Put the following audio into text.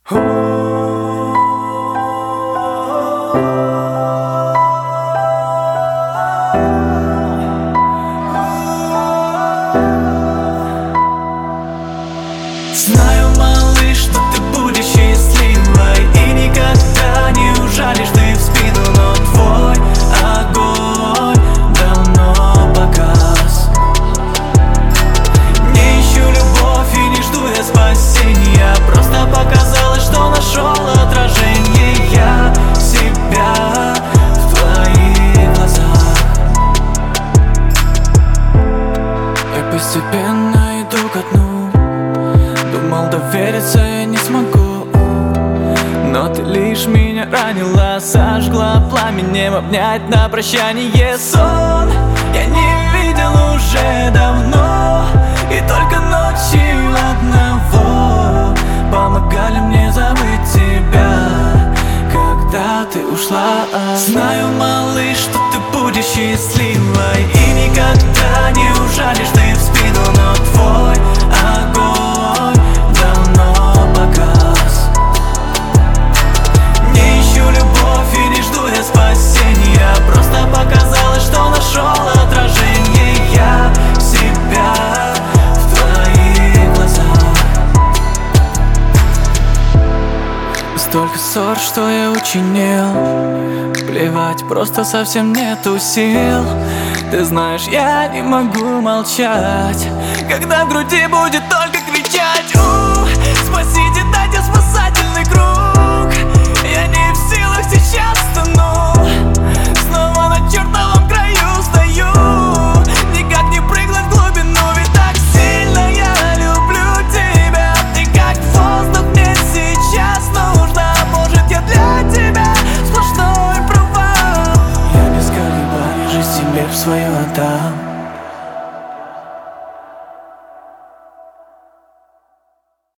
Знаю, малыш, что ты будешь счастливой и никогда не ужалишь ты в спину, но твой огонь давно погас. Не ищу любовь и не жду я спасения, просто показалось, что нашел отражение я себя в твоих глазах. Я постепенно иду ко дну. Думал, довериться я не смогу, но ты лишь меня ранила, сожгла пламенем, обнять на прощание сон я не видел уже давно, и только ночью одного помогали мне забыть тебя, когда ты ушла. Знаю, малыш, что ты будешь счастливой и никогда не ужалишь ты в спину, но твой огонь давно погас. Не ищу любовь и не жду я спасения, просто показалось, что нашел отражение я себя в твоих глазах. Столько ссор, что я учинил, плевать, просто совсем нету сил. Ты знаешь, я не могу молчать, когда в груди будет только кричать: спасите, дайте спасательный круг. Я не в силах сейчас тону, снова на чертовом краю стою, никак не прыгнуть в глубину, ведь так сильно я люблю тебя. Ты как воздух мне сейчас нужна, может я для тебя сплошной провал. Я без колебаний жизнь тебе в свою отдам.